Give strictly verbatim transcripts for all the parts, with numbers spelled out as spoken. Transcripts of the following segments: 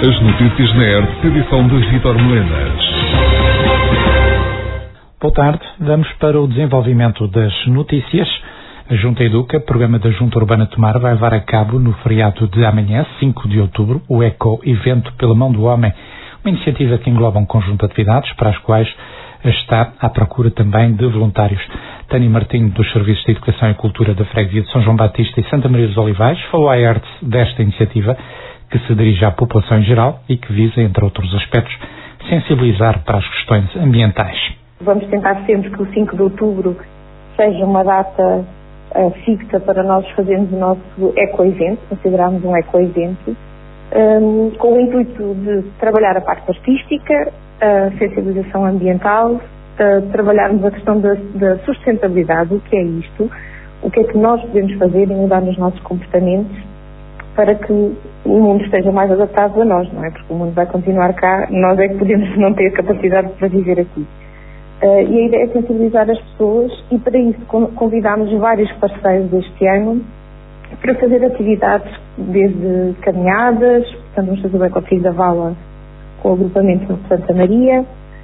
As notícias na R T P, edição de Vítor Melenas. Boa tarde, vamos para o desenvolvimento das notícias. A Junta Educa, programa da Junta Urbana Tomar, vai levar a cabo no feriado de amanhã, cinco de outubro, o Eco-Evento pela Mão do Homem, uma iniciativa que engloba um conjunto de atividades para as quais está à procura também de voluntários. Tânia Martinho, dos Serviços de Educação e Cultura da Freguesia de São João Batista e Santa Maria dos Olivais, falou à R T S desta iniciativa, que se dirige à população em geral e que visa, entre outros aspectos, sensibilizar para as questões ambientais. Vamos tentar sempre que o cinco de outubro seja uma data uh, fixa para nós fazermos o nosso eco-evento, considerarmos um eco-evento, um, com o intuito de trabalhar a parte artística, a sensibilização ambiental, uh, trabalharmos a questão da, da sustentabilidade, o que é isto, o que é que nós podemos fazer e mudar nos nossos comportamentos para que o mundo esteja mais adaptado a nós, não é? Porque o mundo vai continuar cá, nós é que podemos não ter capacidade para viver aqui. Uh, e a ideia é sensibilizar as pessoas e para isso convidámos vários parceiros este ano para fazer atividades desde caminhadas, portanto vamos fazer o Ecotrilho da Vala com o agrupamento de Santa Maria,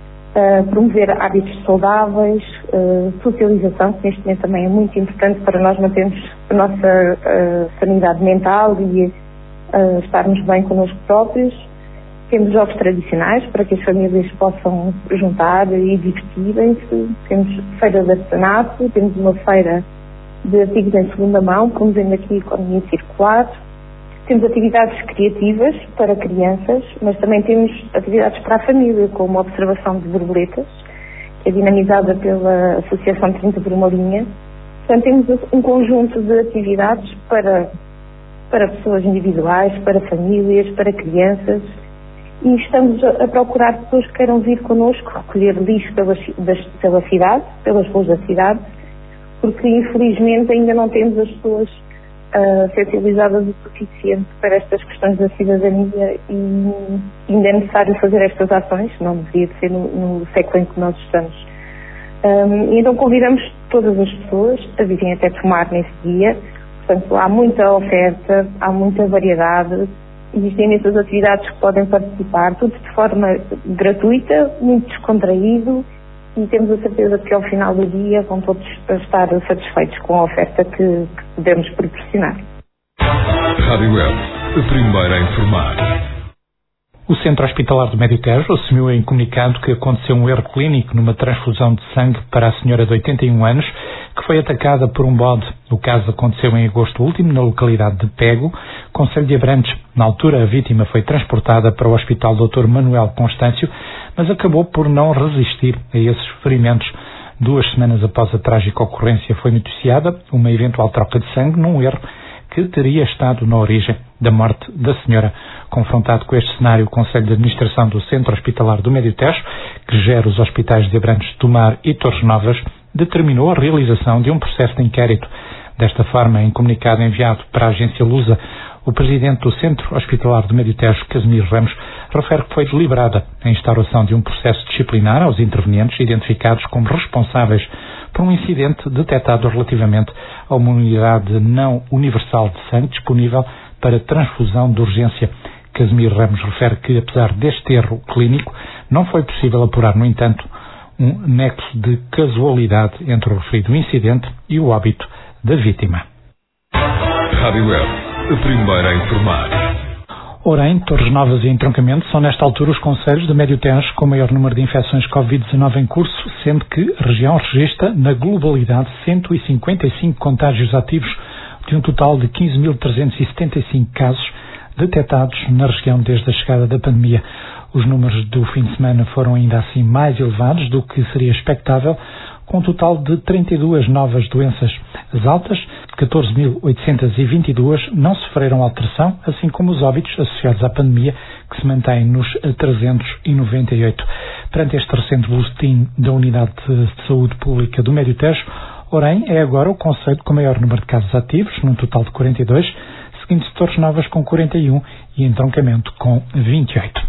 uh, promover hábitos saudáveis, uh, socialização, que neste momento também é muito importante para nós mantermos a nossa uh, sanidade mental e uh, estarmos bem connosco próprios. Temos jogos tradicionais para que as famílias possam juntar e divertirem-se. Temos feira de artesanato, temos uma feira de artigos em segunda mão, promovendo aqui a economia circular. Temos atividades criativas para crianças, mas também temos atividades para a família, como a observação de borboletas, que é dinamizada pela Associação trinta por uma linha. Portanto, temos um conjunto de atividades para, para pessoas individuais, para famílias, para crianças. E estamos a procurar pessoas que queiram vir connosco recolher lixo pela, pela cidade, pelas ruas da cidade, porque infelizmente ainda não temos as pessoas uh, sensibilizadas o suficiente para estas questões da cidadania e ainda é necessário fazer estas ações, não deveria de ser no, no século em que nós estamos. Um, e então convidamos todas as pessoas a virem até Tomar nesse dia, portanto há muita oferta, há muita variedade. Existem imensas atividades que podem participar, tudo de forma gratuita, muito descontraído, e temos a certeza que ao final do dia vão todos estar satisfeitos com a oferta que, que podemos proporcionar. Rádio Web, a primeira a informar. O Centro Hospitalar do Médio Tejo assumiu em comunicado que aconteceu um erro clínico numa transfusão de sangue para a senhora de oitenta e um anos, que foi atacada por um bode. O caso aconteceu em agosto último, na localidade de Pego, concelho de Abrantes. Na altura, a vítima foi transportada para o Hospital doutor Manuel Constâncio, mas acabou por não resistir a esses ferimentos. Duas semanas após a trágica ocorrência, foi noticiada uma eventual troca de sangue num erro que teria estado na origem da morte da senhora. Confrontado com este cenário, o Conselho de Administração do Centro Hospitalar do Médio Tejo, que gera os hospitais de Abrantes, Tomar e Torres Novas, determinou a realização de um processo de inquérito. Desta forma, em comunicado enviado para a agência Lusa, o presidente do Centro Hospitalar do Médio Tejo, Casimiro Ramos, refere que foi deliberada a instauração de um processo disciplinar aos intervenientes identificados como responsáveis por um incidente detectado relativamente a uma unidade não universal de sangue disponível para transfusão de urgência. Casimiro Ramos refere que, apesar deste erro clínico, não foi possível apurar, no entanto, um nexo de casualidade entre o referido incidente e o óbito da vítima. Rádio Web, a primeira a informar. Orem, Torres Novas e Entroncamento são nesta altura os concelhos de Médio Tejo com o maior número de infecções covid dezenove em curso, sendo que a região registra na globalidade cento e cinquenta e cinco contágios ativos, de um total de quinze mil trezentos e setenta e cinco casos detectados na região desde a chegada da pandemia. Os números do fim de semana foram ainda assim mais elevados do que seria expectável, com um total de trinta e duas novas doenças. As altas, catorze mil oitocentos e vinte e dois, não sofreram alteração, assim como os óbitos associados à pandemia, que se mantêm nos trezentos e noventa e oito. Perante este recente boletim da Unidade de Saúde Pública do Médio Tejo, Orem é agora o concelho com maior número de casos ativos, num total de quarenta e dois, seguindo-se Torres Novas com quarenta e um e Entroncamento com vinte e oito.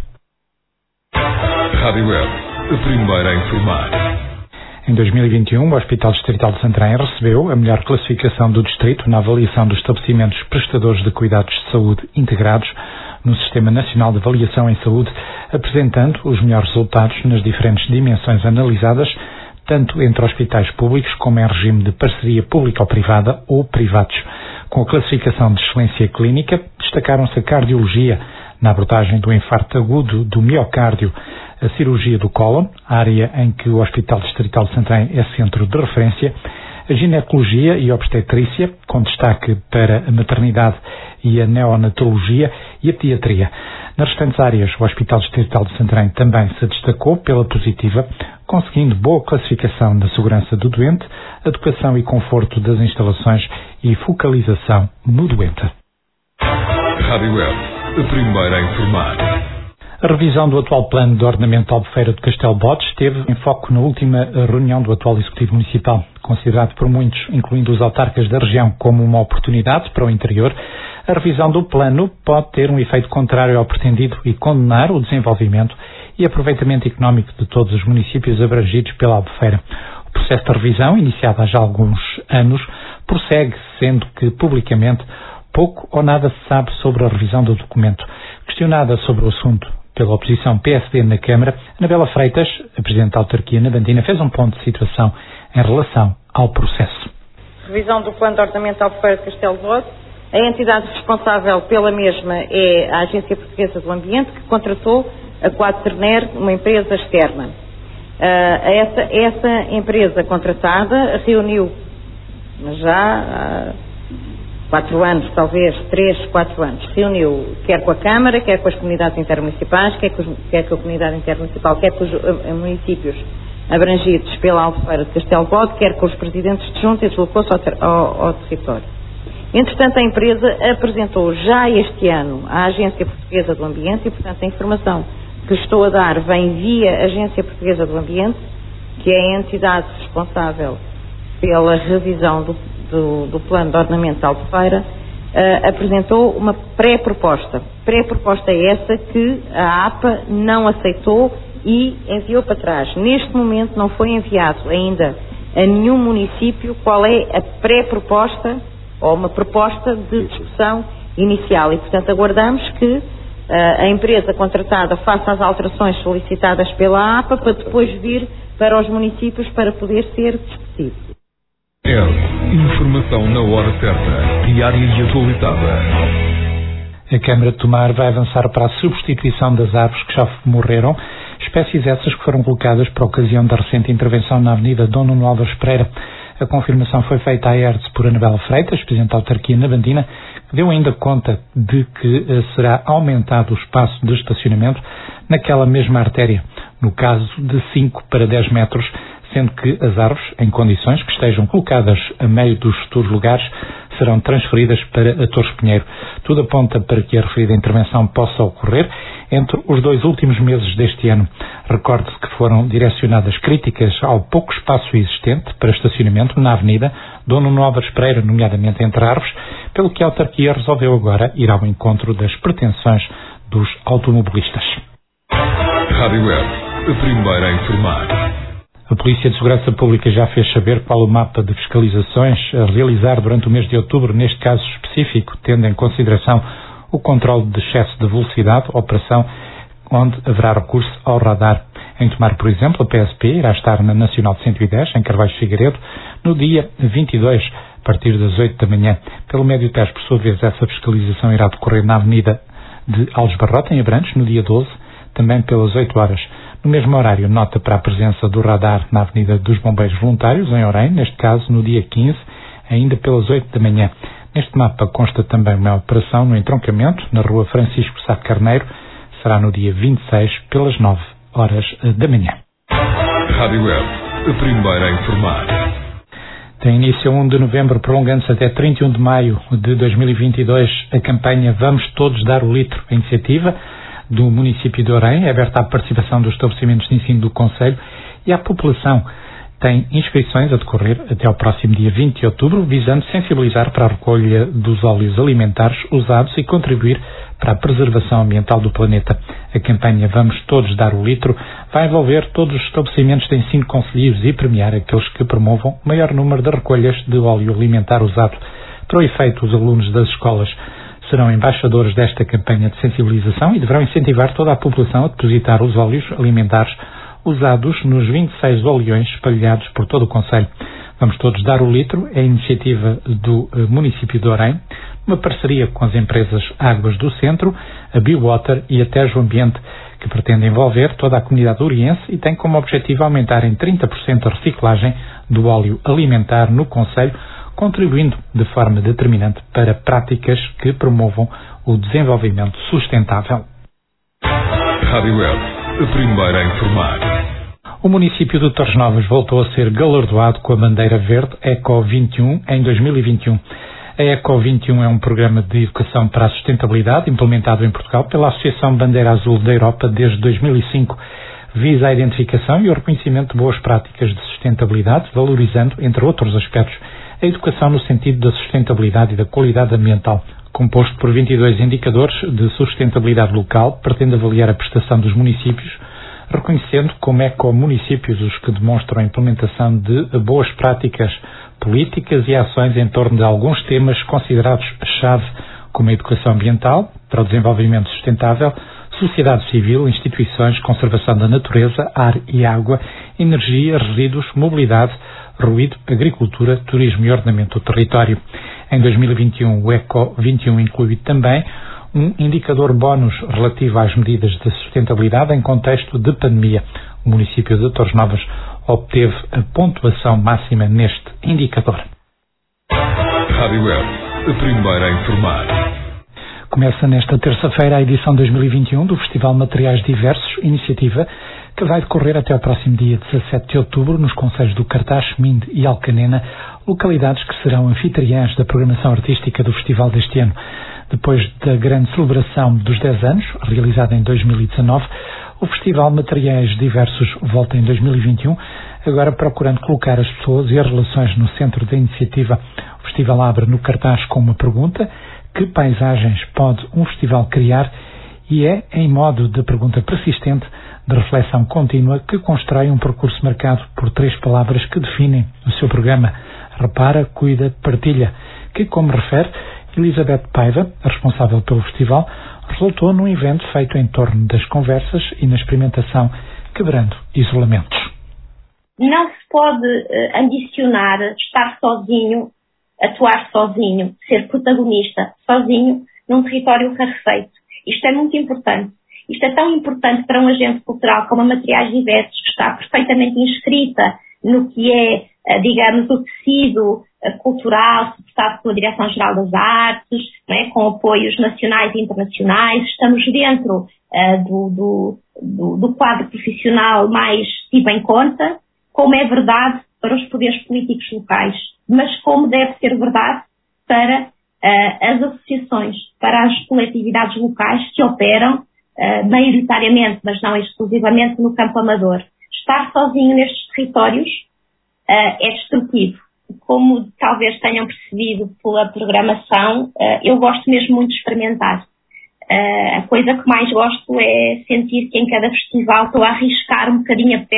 Rádio Web, a primeira a informar. Em dois mil e vinte e um, o Hospital Distrital de Santarém recebeu a melhor classificação do distrito na avaliação dos estabelecimentos prestadores de cuidados de saúde integrados no Sistema Nacional de Avaliação em Saúde, apresentando os melhores resultados nas diferentes dimensões analisadas, tanto entre hospitais públicos como em regime de parceria pública ou privada ou privados. Com a classificação de excelência clínica, destacaram-se a cardiologia, na abordagem do infarto agudo do miocárdio, a cirurgia do cólon, área em que o Hospital Distrital de Santarém é centro de referência, a ginecologia e obstetrícia, com destaque para a maternidade e a neonatologia e a pediatria. Nas restantes áreas, o Hospital Distrital de Santarém também se destacou pela positiva, conseguindo boa classificação da segurança do doente, adequação e conforto das instalações e focalização no doente. Rádio Web, a primeira a informar. A revisão do atual plano de ordenamento de Albufeira de Castelo Bodes esteve em foco na última reunião do atual Executivo Municipal, considerado por muitos, incluindo os autarcas da região, como uma oportunidade para o interior. A revisão do plano pode ter um efeito contrário ao pretendido e condenar o desenvolvimento e aproveitamento económico de todos os municípios abrangidos pela Albufeira. O processo de revisão, iniciado há já alguns anos, prossegue, sendo que publicamente pouco ou nada se sabe sobre a revisão do documento. Questionada sobre o assunto pela oposição P S D na Câmara, Anabela Freitas, a Presidente da Autarquia Nabantina, fez um ponto de situação em relação ao processo. Revisão do Plano de Ordenamento de Albufeira de Castelo Bodes. A entidade responsável pela mesma é a Agência Portuguesa do Ambiente, que contratou a Quaterner, uma empresa externa. Uh, essa, essa empresa contratada reuniu já uh, quatro anos, talvez três, quatro anos, reuniu quer com a Câmara, quer com as comunidades intermunicipais, quer com, os, quer com a comunidade intermunicipal, quer com os uh, municípios abrangidos pela Albufeira de Castelo Bodes, quer com os presidentes de junta e deslocou-se ao, ter, ao, ao território. Entretanto, a empresa apresentou já este ano à Agência Portuguesa do Ambiente e, portanto, a informação que estou a dar vem via Agência Portuguesa do Ambiente, que é a entidade responsável pela revisão do, do, do plano de ordenamento de Albufeira, uh, apresentou uma pré-proposta. Pré-proposta é essa que a APA não aceitou e enviou para trás. Neste momento não foi enviado ainda a nenhum município qual é a pré-proposta ou uma proposta de discussão inicial e, portanto, aguardamos que uh, a empresa contratada faça as alterações solicitadas pela APA para depois vir para os municípios para poder ser discutido. É informação na hora certa, diária e atualizada. A Câmara de Tomar vai avançar para a substituição das árvores que já morreram, espécies essas que foram colocadas por ocasião da recente intervenção na Avenida Dom Nuno Álvares Pereira. A confirmação foi feita à E R D S por Anabela Freitas, Presidente da Autarquia Nabantina, que deu ainda conta de que será aumentado o espaço de estacionamento naquela mesma artéria, no caso de cinco para dez metros, sendo que as árvores, em condições que estejam colocadas a meio dos futuros lugares, serão transferidas para a Torres Pinheiro. Tudo aponta para que a referida intervenção possa ocorrer entre os dois últimos meses deste ano. Recorde-se que foram direcionadas críticas ao pouco espaço existente para estacionamento na Avenida Dom Nuno Álvares Pereira, nomeadamente entre árvores, pelo que a autarquia resolveu agora ir ao encontro das pretensões dos automobilistas. Rádio Web, a primeira a informar. A Polícia de Segurança Pública já fez saber qual o mapa de fiscalizações a realizar durante o mês de outubro, neste caso específico, tendo em consideração o controle de excesso de velocidade, operação onde haverá recurso ao radar. Em Tomar, por exemplo, a P S P irá estar na Nacional cento e dez, em Carvalho Figueiredo, no dia vinte e dois, a partir das oito da manhã. Pelo Médio Tejo, por sua vez, essa fiscalização irá decorrer na Avenida de Alves Barrota, em Abrantes, no dia doze, também pelas oito horas. No mesmo horário, nota para a presença do radar na Avenida dos Bombeiros Voluntários, em Orém, neste caso no dia quinze, ainda pelas oito da manhã. Neste mapa consta também uma operação no entroncamento, na rua Francisco Sá Carneiro, será no dia vinte e seis, pelas nove horas da manhã. Rádio Web, a primeira a informar. Tem início a um de novembro, prolongando-se até trinta e um de maio de dois mil e vinte e dois, a campanha Vamos Todos Dar o Litro. A iniciativa do município de Orém é aberta à participação dos estabelecimentos de ensino do concelho e à população. Tem inscrições a decorrer até ao próximo dia vinte de outubro, visando sensibilizar para a recolha dos óleos alimentares usados e contribuir para a preservação ambiental do planeta. A campanha Vamos Todos Dar o Litro vai envolver todos os estabelecimentos de ensino concelhos e premiar aqueles que promovam o maior número de recolhas de óleo alimentar usado. Para o efeito, os alunos das escolas serão embaixadores desta campanha de sensibilização e deverão incentivar toda a população a depositar os óleos alimentares usados nos vinte e seis oleões espalhados por todo o concelho. Vamos todos dar o litro, é a iniciativa do município de Orém, uma parceria com as empresas Águas do Centro, a Biowater e a Tejo Ambiente, que pretende envolver toda a comunidade oriense e tem como objetivo aumentar em trinta por cento a reciclagem do óleo alimentar no concelho, contribuindo de forma determinante para práticas que promovam o desenvolvimento sustentável. Rádio Web, a primeira a informar. O município de Torres Novas voltou a ser galardoado com a bandeira verde Eco vinte e um em dois mil e vinte e um. A Eco vinte e um é um programa de educação para a sustentabilidade implementado em Portugal pela Associação Bandeira Azul da Europa desde dois mil e cinco. Visa a identificação e o reconhecimento de boas práticas de sustentabilidade, valorizando, entre outros aspectos, a educação no sentido da sustentabilidade e da qualidade ambiental. Composto por vinte e dois indicadores de sustentabilidade local, pretende avaliar a prestação dos municípios, reconhecendo como eco-municípios os que demonstram a implementação de boas práticas políticas e ações em torno de alguns temas considerados chave, como a educação ambiental para o desenvolvimento sustentável, sociedade civil, instituições, conservação da natureza, ar e água, energia, resíduos, mobilidade, ruído, agricultura, turismo e ordenamento do território. Em dois mil e vinte e um, o Eco vinte e um inclui também um indicador bónus relativo às medidas de sustentabilidade em contexto de pandemia. O município de Torres Novas obteve a pontuação máxima neste indicador. Rádio Web, a primeira a informar. Começa nesta terça-feira a edição dois mil e vinte e um do Festival Materiais Diversos, iniciativa que vai decorrer até ao próximo dia dezassete de outubro nos concelhos do Cartaz, Minde e Alcanena, localidades que serão anfitriãs da programação artística do festival deste ano. Depois da grande celebração dos dez anos, realizada em dois mil e dezanove, o Festival Materiais Diversos volta em dois mil e vinte e um, agora procurando colocar as pessoas e as relações no centro da iniciativa. O festival abre no cartaz com uma pergunta: que paisagens pode um festival criar? E é em modo de pergunta persistente, de reflexão contínua, que constrói um percurso marcado por três palavras que definem o seu programa: repara, cuida, partilha, que, como refere Elizabeth Paiva, a responsável pelo festival, resultou num evento feito em torno das conversas e na experimentação, quebrando isolamentos. Não se pode uh, ambicionar estar sozinho, atuar sozinho, ser protagonista sozinho num território rarefeito. Isto é muito importante. Isto é tão importante para um agente cultural como a Materiais Diversos, que está perfeitamente inscrita no que é, uh, digamos, o tecido cultural, suportado pela Direção-Geral das Artes, não é? Com apoios nacionais e internacionais. Estamos dentro uh, do, do, do, do quadro profissional mais tido em conta, como é verdade para os poderes políticos locais, mas como deve ser verdade para uh, as associações, para as coletividades locais que operam uh, maioritariamente, mas não exclusivamente, no campo amador. Estar sozinho nestes territórios uh, é destrutivo. Como talvez tenham percebido pela programação, eu gosto mesmo muito de experimentar. A coisa que mais gosto é sentir que em cada festival estou a arriscar um bocadinho a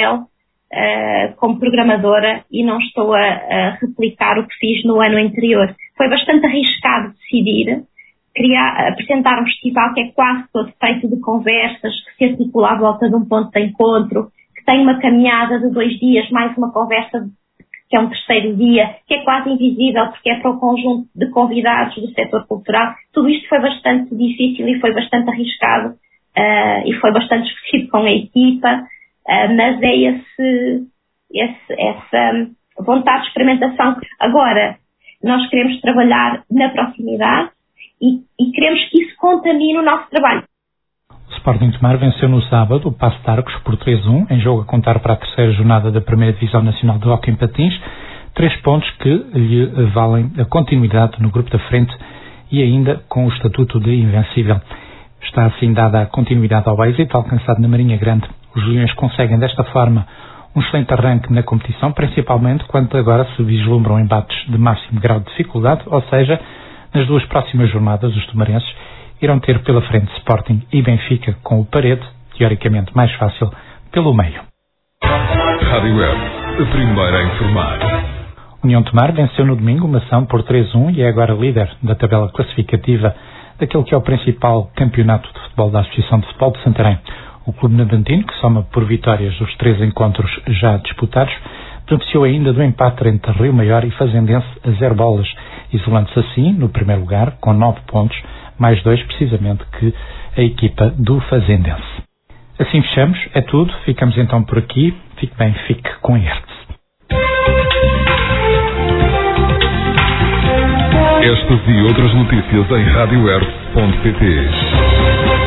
pele como programadora e não estou a replicar o que fiz no ano anterior. Foi bastante arriscado decidir criar, apresentar um festival que é quase todo feito de conversas, que se articula à volta de um ponto de encontro, que tem uma caminhada de dois dias, mais uma conversa que é um terceiro dia, que é quase invisível porque é para o conjunto de convidados do setor cultural. Tudo isto foi bastante difícil e foi bastante arriscado uh, e foi bastante discutido com a equipa, uh, mas é esse, esse, essa vontade de experimentação. Agora, nós queremos trabalhar na proximidade e, e queremos que isso contamine o nosso trabalho. O Sporting Tomar venceu no sábado o Paço de Arcos por três a um, em jogo a contar para a terceira jornada da primeira Divisão Nacional de Hóquei em Patins, três pontos que lhe valem a continuidade no grupo da frente e ainda com o estatuto de invencível. Está assim dada a continuidade ao êxito alcançado na Marinha Grande. Os Leões conseguem desta forma um excelente arranque na competição, principalmente quando agora se vislumbram embates de máximo grau de dificuldade, ou seja, nas duas próximas jornadas os tomarenses irão ter pela frente Sporting e Benfica, com o Parede, teoricamente mais fácil, pelo meio. Rádio Web, a primeira a informar. União Tomar venceu no domingo uma ação por três a um e é agora líder da tabela classificativa daquele que é o principal campeonato de futebol da Associação de Futebol de Santarém. O Clube Navantino, que soma por vitórias os três encontros já disputados, beneficiou ainda do empate entre Rio Maior e Fazendense a zero bolas, isolando-se assim no primeiro lugar com nove pontos, mais dois precisamente que a equipa do Fazendense. Assim fechamos, é tudo, ficamos então por aqui, fique bem, fique com a I R T S. Estas e outras notícias em rádio r ponto pt.